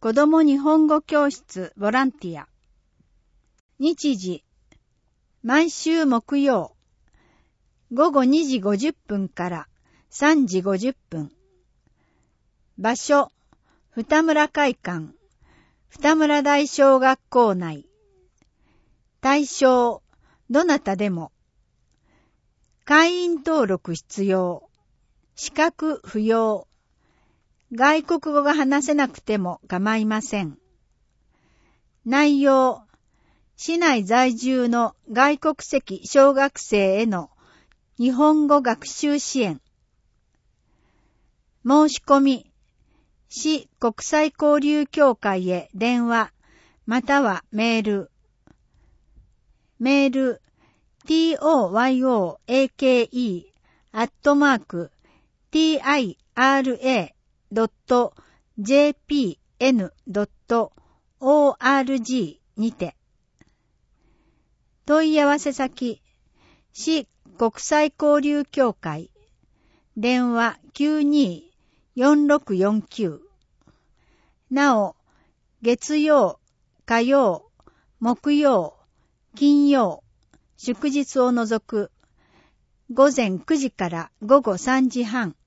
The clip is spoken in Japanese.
子供日本語教室ボランティア。日時、毎週木曜、午後2時50分から3時50分。場所、二村会館、二村大小学校内。対象、どなたでも。会員登録必要。資格不要。外国語が話せなくても構いません。内容、市内在住の外国籍小学生への日本語学習支援。申し込み、市国際交流協会へ電話、またはメール。メール、toyake@tira.jpn.org にて。問い合わせ先、市国際交流協会、電話92-4649。なお、月曜、火曜、木曜、金曜、祝日を除く、午前9時から午後3時半、